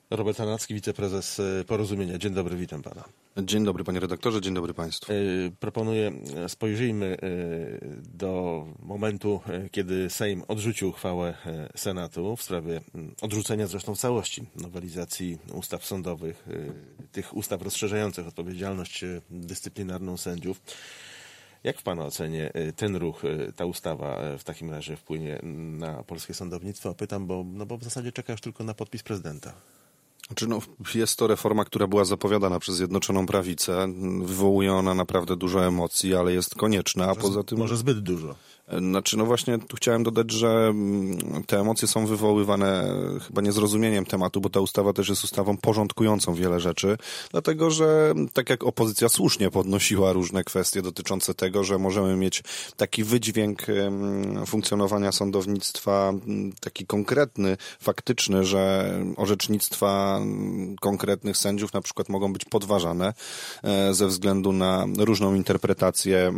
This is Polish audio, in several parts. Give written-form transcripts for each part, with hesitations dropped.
Robert Tarnacki, wiceprezes Porozumienia. Dzień dobry, witam pana. Dzień dobry, panie redaktorze, dzień dobry państwu. Proponuję, spojrzyjmy do momentu, kiedy Sejm odrzucił uchwałę Senatu w sprawie odrzucenia zresztą w całości nowelizacji ustaw sądowych, tych ustaw rozszerzających odpowiedzialność dyscyplinarną sędziów. Jak w pana ocenie ten ruch, ta ustawa w takim razie wpłynie na polskie sądownictwo? Pytam, bo w zasadzie czeka już tylko na podpis prezydenta. Jest to reforma, która była zapowiadana przez Zjednoczoną Prawicę. Wywołuje ona naprawdę dużo emocji, ale jest konieczna, a poza tym... Może zbyt dużo. Właśnie tu chciałem dodać, że te emocje są wywoływane chyba niezrozumieniem tematu, bo ta ustawa też jest ustawą porządkującą wiele rzeczy, dlatego że tak jak opozycja słusznie podnosiła różne kwestie dotyczące tego, że możemy mieć taki wydźwięk funkcjonowania sądownictwa, taki konkretny, faktyczny, że orzecznictwa konkretnych sędziów na przykład mogą być podważane ze względu na różną interpretację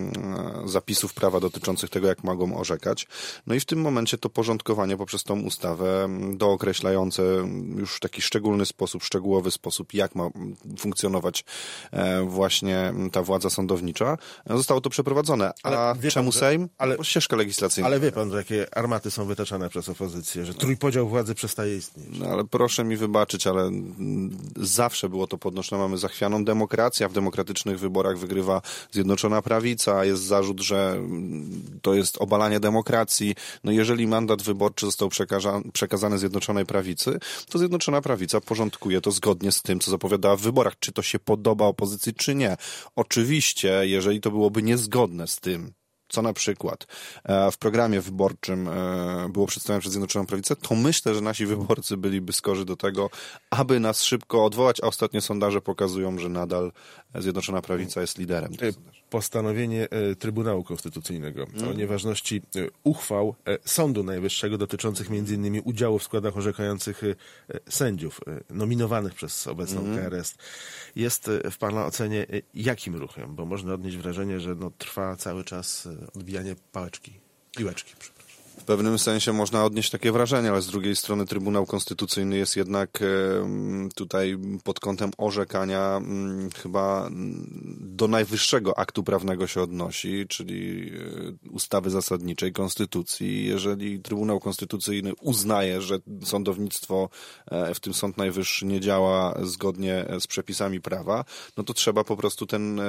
zapisów prawa dotyczących tego, jak mogą orzekać. No i w tym momencie to porządkowanie poprzez tą ustawę dookreślające już w taki szczególny sposób, szczegółowy sposób, jak ma funkcjonować właśnie ta władza sądownicza, zostało to przeprowadzone. A czemu Sejm? Ścieżka legislacyjna. Ale wie pan, że jakie armaty są wytaczane przez opozycję, że trójpodział władzy przestaje istnieć. No ale proszę mi wybaczyć, ale zawsze było to podnoszone. Mamy zachwianą demokrację, a w demokratycznych wyborach wygrywa Zjednoczona Prawica. Jest zarzut, że to jest obalanie demokracji. No jeżeli mandat wyborczy został przekazany Zjednoczonej Prawicy, to Zjednoczona Prawica porządkuje to zgodnie z tym, co zapowiadała w wyborach. Czy to się podoba opozycji, czy nie. Oczywiście, jeżeli to byłoby niezgodne z tym, co na przykład w programie wyborczym było przedstawione przez Zjednoczoną Prawicę, to myślę, że nasi wyborcy byliby skorzy do tego, aby nas szybko odwołać, a ostatnie sondaże pokazują, że nadal Zjednoczona Prawica jest liderem. Postanowienie Trybunału Konstytucyjnego o nieważności uchwał Sądu Najwyższego dotyczących m.in. udziału w składach orzekających sędziów nominowanych przez obecną KRS jest w pana ocenie jakim ruchem? Bo można odnieść wrażenie, że trwa cały czas odbijanie piłeczki. W pewnym sensie można odnieść takie wrażenie, ale z drugiej strony Trybunał Konstytucyjny jest jednak tutaj pod kątem orzekania chyba do najwyższego aktu prawnego się odnosi, czyli ustawy zasadniczej, konstytucji. Jeżeli Trybunał Konstytucyjny uznaje, że sądownictwo, w tym Sąd Najwyższy, nie działa zgodnie z przepisami prawa, no to trzeba po prostu ten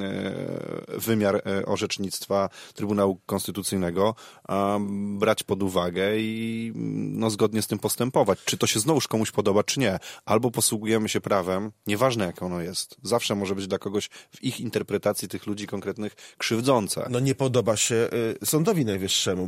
wymiar orzecznictwa Trybunału Konstytucyjnego brać pod uwagę i zgodnie z tym postępować. Czy to się znowuż komuś podoba, czy nie. Albo posługujemy się prawem, nieważne jak ono jest. Zawsze może być dla kogoś w ich interpretacji tych ludzi konkretnych krzywdzące. Nie podoba się Sądowi Najwyższemu,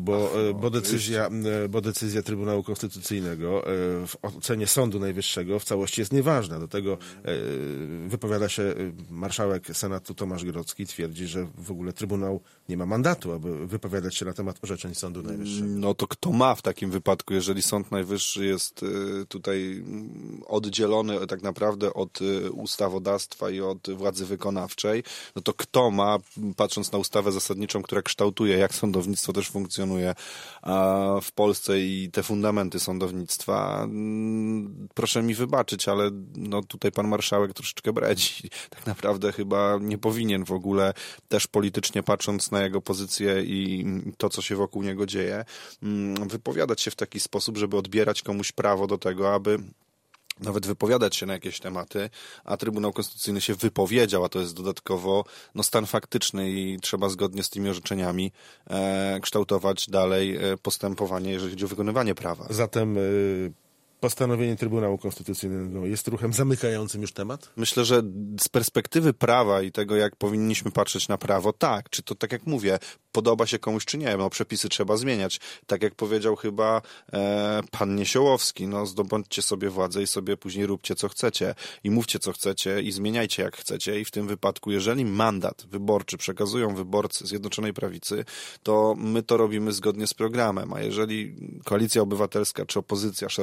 bo decyzja Trybunału Konstytucyjnego w ocenie Sądu Najwyższego w całości jest nieważna. Do tego wypowiada się marszałek Senatu Tomasz Grodzki, twierdzi, że w ogóle Trybunał nie ma mandatu, aby wypowiadać się na temat orzeczeń Sądu Najwyższego. No to kto ma w takim wypadku, jeżeli Sąd Najwyższy jest tutaj oddzielony tak naprawdę od ustawodawstwa i od władzy wykonawczej, no to kto ma, patrząc na ustawę zasadniczą, która kształtuje, jak sądownictwo też funkcjonuje w Polsce i te fundamenty sądownictwa, proszę mi wybaczyć, ale tutaj pan marszałek troszeczkę bredzi. Tak naprawdę chyba nie powinien w ogóle też politycznie, patrząc na jego pozycję i to, co się wokół niego dzieje, wypowiadać się w taki sposób, żeby odbierać komuś prawo do tego, aby nawet wypowiadać się na jakieś tematy, a Trybunał Konstytucyjny się wypowiedział, a to jest dodatkowo stan faktyczny i trzeba zgodnie z tymi orzeczeniami kształtować dalej postępowanie, jeżeli chodzi o wykonywanie prawa. Zatem postanowienie Trybunału Konstytucyjnego jest ruchem zamykającym już temat? Myślę, że z perspektywy prawa i tego, jak powinniśmy patrzeć na prawo, tak. Czy to, tak jak mówię, podoba się komuś, czy nie. Przepisy trzeba zmieniać. Tak jak powiedział chyba pan Niesiołowski, zdobądźcie sobie władzę i sobie później róbcie, co chcecie. I mówcie, co chcecie i zmieniajcie, jak chcecie. I w tym wypadku, jeżeli mandat wyborczy przekazują wyborcy Zjednoczonej Prawicy, to my to robimy zgodnie z programem. A jeżeli Koalicja Obywatelska czy opozycja szeroko pojęta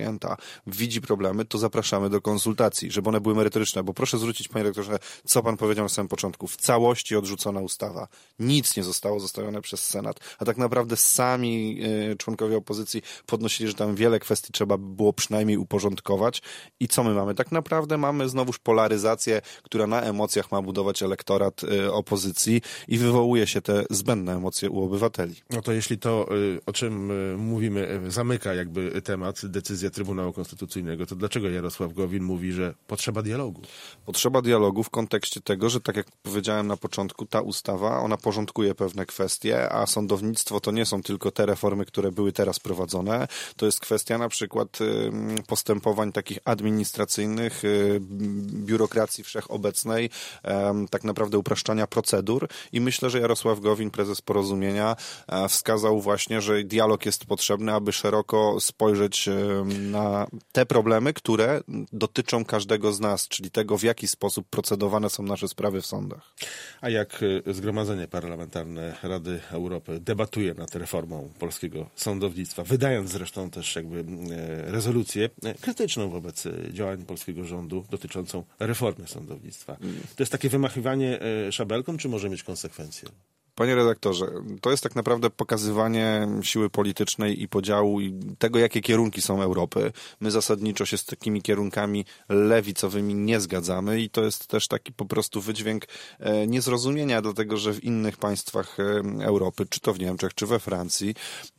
ogarnięta, widzi problemy, to zapraszamy do konsultacji, żeby one były merytoryczne, bo proszę zwrócić, panie rektorze, co pan powiedział na samym początku. W całości odrzucona ustawa. Nic nie zostało zostawione przez Senat, a tak naprawdę sami członkowie opozycji podnosili, że tam wiele kwestii trzeba było przynajmniej uporządkować. I co my mamy? Tak naprawdę mamy znowuż polaryzację, która na emocjach ma budować elektorat opozycji i wywołuje się te zbędne emocje u obywateli. No to jeśli to, o czym mówimy, zamyka jakby temat, decyzja Trybunału Konstytucyjnego, to dlaczego Jarosław Gowin mówi, że potrzeba dialogu? Potrzeba dialogu w kontekście tego, że tak jak powiedziałem na początku, ta ustawa, ona porządkuje pewne kwestie, a sądownictwo to nie są tylko te reformy, które były teraz prowadzone. To jest kwestia na przykład postępowań takich administracyjnych, biurokracji wszechobecnej, tak naprawdę upraszczania procedur i myślę, że Jarosław Gowin, prezes Porozumienia, wskazał właśnie, że dialog jest potrzebny, aby szeroko spojrzeć na te problemy, które dotyczą każdego z nas, czyli tego, w jaki sposób procedowane są nasze sprawy w sądach. A jak Zgromadzenie Parlamentarne Rady Europy debatuje nad reformą polskiego sądownictwa, wydając zresztą też jakby rezolucję krytyczną wobec działań polskiego rządu dotyczącą reformy sądownictwa. To jest takie wymachywanie szabelką, czy może mieć konsekwencje? Panie redaktorze, to jest tak naprawdę pokazywanie siły politycznej i podziału i tego, jakie kierunki są Europy. My zasadniczo się z takimi kierunkami lewicowymi nie zgadzamy i to jest też taki po prostu wydźwięk niezrozumienia, dlatego że w innych państwach Europy, czy to w Niemczech, czy we Francji,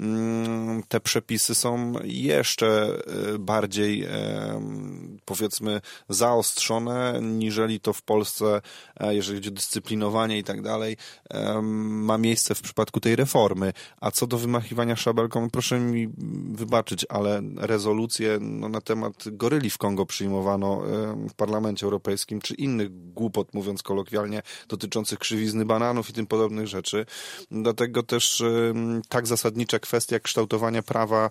te przepisy są jeszcze bardziej, powiedzmy, zaostrzone, niżeli to w Polsce, jeżeli chodzi o dyscyplinowanie i tak dalej, ma miejsce w przypadku tej reformy. A co do wymachiwania szabelką, proszę mi wybaczyć, ale rezolucje na temat goryli w Kongo przyjmowano w Parlamencie Europejskim, czy innych głupot, mówiąc kolokwialnie, dotyczących krzywizny bananów i tym podobnych rzeczy. Dlatego też tak zasadnicza kwestia kształtowania prawa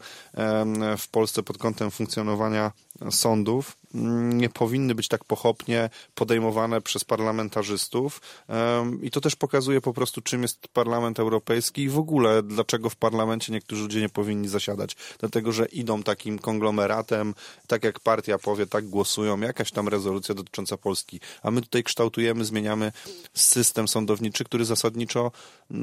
w Polsce pod kątem funkcjonowania sądów nie powinny być tak pochopnie podejmowane przez parlamentarzystów i to też pokazuje po prostu, czym jest Parlament Europejski i w ogóle dlaczego w parlamencie niektórzy ludzie nie powinni zasiadać. Dlatego, że idą takim konglomeratem, tak jak partia powie, tak głosują, jakaś tam rezolucja dotycząca Polski, a my tutaj kształtujemy, zmieniamy system sądowniczy, który zasadniczo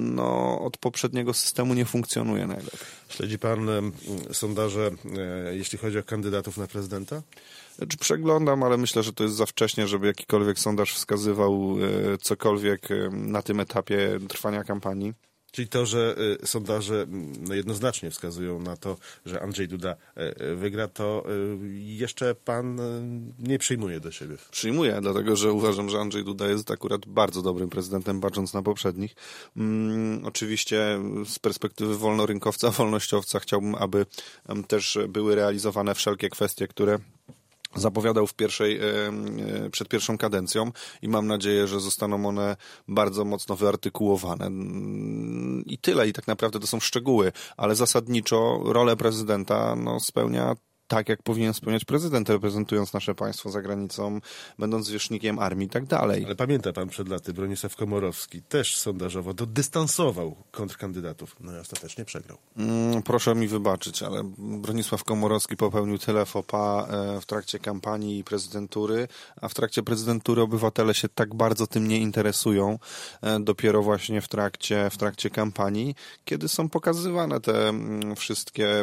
od poprzedniego systemu nie funkcjonuje najlepiej. Śledzi pan sondaże, jeśli chodzi o kandydatów na prezydenta? Przeglądam, ale myślę, że to jest za wcześnie, żeby jakikolwiek sondaż wskazywał cokolwiek na tym etapie trwania kampanii. Czyli to, że sondaże jednoznacznie wskazują na to, że Andrzej Duda wygra, to jeszcze pan nie przyjmuje do siebie. Przyjmuję, dlatego że uważam, że Andrzej Duda jest akurat bardzo dobrym prezydentem, patrząc na poprzednich. Oczywiście z perspektywy wolnorynkowca, wolnościowca chciałbym, aby też były realizowane wszelkie kwestie, które zapowiadał przed pierwszą kadencją i mam nadzieję, że zostaną one bardzo mocno wyartykułowane. I tyle. I tak naprawdę to są szczegóły, ale zasadniczo rolę prezydenta spełnia tak, jak powinien spełniać prezydent, reprezentując nasze państwo za granicą, będąc zwierzchnikiem armii i tak dalej. Ale pamięta pan przed laty, Bronisław Komorowski też sondażowo dodystansował kontrkandydatów, i ostatecznie przegrał. Proszę mi wybaczyć, ale Bronisław Komorowski popełnił tyle faux pas w trakcie kampanii i prezydentury, a w trakcie prezydentury obywatele się tak bardzo tym nie interesują, dopiero właśnie w trakcie kampanii, kiedy są pokazywane te wszystkie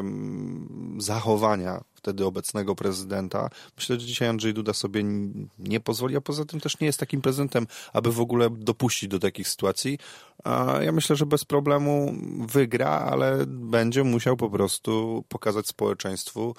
zachowania wtedy obecnego prezydenta. Myślę, że dzisiaj Andrzej Duda sobie nie pozwoli, a poza tym też nie jest takim prezydentem, aby w ogóle dopuścić do takich sytuacji. Ja myślę, że bez problemu wygra, ale będzie musiał po prostu pokazać społeczeństwu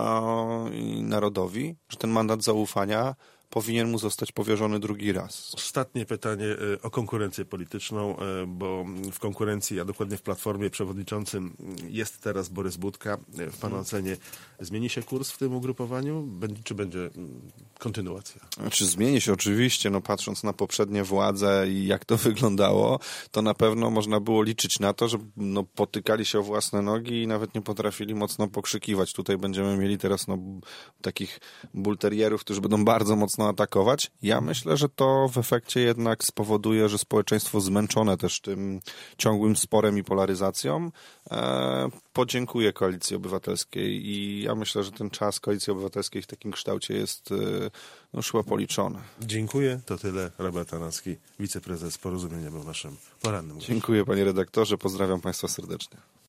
i narodowi, że ten mandat zaufania powinien mu zostać powierzony drugi raz. Ostatnie pytanie o konkurencję polityczną, bo w konkurencji, a dokładnie w Platformie przewodniczącym jest teraz Borys Budka. W pana ocenie zmieni się kurs w tym ugrupowaniu, czy będzie kontynuacja? Zmieni się oczywiście, patrząc na poprzednie władze i jak to wyglądało, to na pewno można było liczyć na to, że potykali się o własne nogi i nawet nie potrafili mocno pokrzykiwać. Tutaj będziemy mieli teraz takich bulterierów, którzy będą bardzo mocno mocno atakować. Ja myślę, że to w efekcie jednak spowoduje, że społeczeństwo zmęczone też tym ciągłym sporem i polaryzacją podziękuję Koalicji Obywatelskiej i ja myślę, że ten czas Koalicji Obywatelskiej w takim kształcie jest już chyba policzony. Dziękuję. To tyle. Robert Tarnowski, wiceprezes Porozumienia, był naszym porannym gościem. Dziękuję panie redaktorze, pozdrawiam państwa serdecznie.